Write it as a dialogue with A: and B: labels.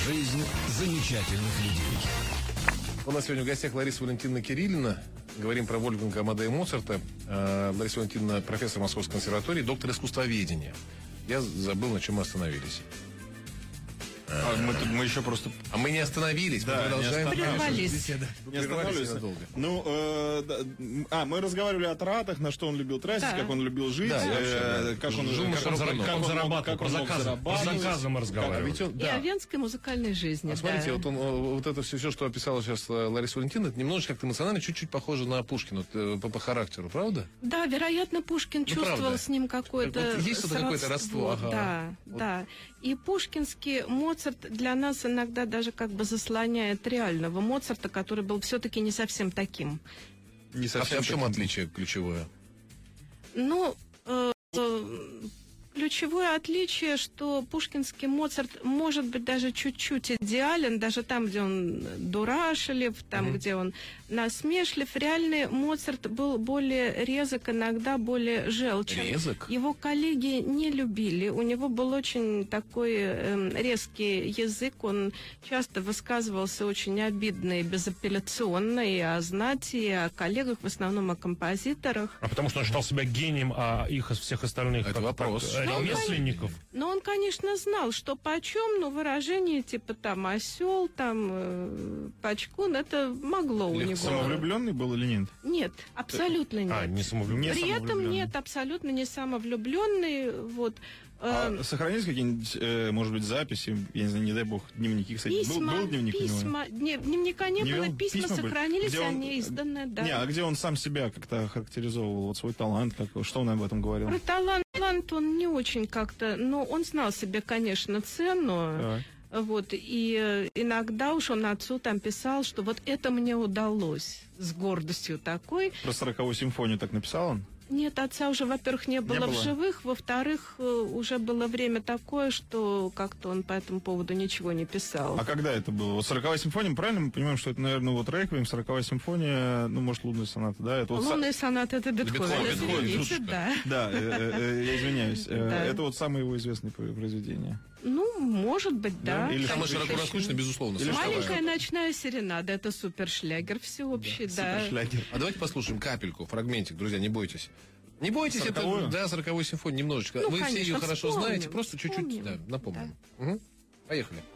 A: Жизнь замечательных людей.
B: У нас сегодня в гостях Лариса Валентиновна Кириллина. Говорим про Вольфганга Амадея Моцарта. Лариса Валентиновна профессор Московской консерватории, доктор искусствоведения. Я забыл, на чем мы остановились.
C: Мы еще просто...
B: А мы не остановились,
C: да,
B: мы продолжаем.
D: Прервались.
C: Не останавливались надолго. Мы разговаривали о тратах, на что он любил тратить, как он любил жить, как он зарабатывал,
D: про заказы мы разговаривали.
E: И о венской музыкальной жизни.
B: А смотрите, вот это все, что описала сейчас Лариса Валентиновна, это немножечко как-то эмоционально, чуть-чуть похоже на Пушкина по характеру, правда?
E: Да, вероятно, Пушкин чувствовал с ним какое-то
B: есть что-то какое-то родство.
E: Да. И пушкинский Моцарт для нас иногда даже как бы заслоняет реального Моцарта, который был все-таки не совсем таким.
B: Не совсем. А в чем отличие ключевое?
E: Ключевое отличие, что пушкинский Моцарт может быть даже чуть-чуть идеален, даже там, где он дурашелив, там, где он насмешлив. Реальный Моцарт был более резок, иногда более желчен.
B: Резок?
E: Его коллеги не любили. У него был очень такой резкий язык. Он часто высказывался очень обидно и безапелляционно и о знати, и о коллегах, в основном о композиторах.
D: А потому что он считал себя гением, а их из всех остальных...
B: Это вопрос.
D: Ремесленников.
E: Но он, конечно, знал, что почем, но выражение типа там осел, там пачкун, это могло у него.
C: Самовлюбленный был или нет?
E: Нет, абсолютно нет.
D: Не самовлюбленный.
E: При этом нет, абсолютно не самовлюбленный. Вот.
C: Сохранились какие-нибудь, может быть, записи, я не знаю, не дай бог, дневники, кстати. Был дневник у него?
E: Дневника не было, письма сохранились, они изданы, да.
C: А где он сам себя как-то характеризовывал, вот свой талант, что он об этом говорил?
E: Про талант он не очень как-то, но он знал себе, конечно, цену. Вот, и иногда уж он отцу там писал, что вот это мне удалось, с гордостью такой.
C: Про 40-ю симфонию так написал он?
E: Нет, отца уже, во-первых, не было в живых, во-вторых, уже было время такое, что как-то он по этому поводу ничего не писал.
C: А когда это было? Вот 40-я симфония, правильно мы понимаем, что это, наверное, вот «Реквием», 40-я симфония, может, «Лунная соната», да? Это вот
E: «Лунная соната» — это Бетховен, извините, да.
C: Да, я извиняюсь. Это вот самые его известные произведения.
E: Может быть, да.
B: Или самое широко раскручено, безусловно.
E: «Маленькая ночная серенада» — это супершлягер всеобщий, да.
C: Супершлягер.
B: А давайте послушаем капельку, фрагментик, друзья, не бойтесь. Не бойтесь, 40-ю? Это 40-ю симфонию немножечко. Вы все ее хорошо знаете, просто чуть-чуть напомним. Поехали.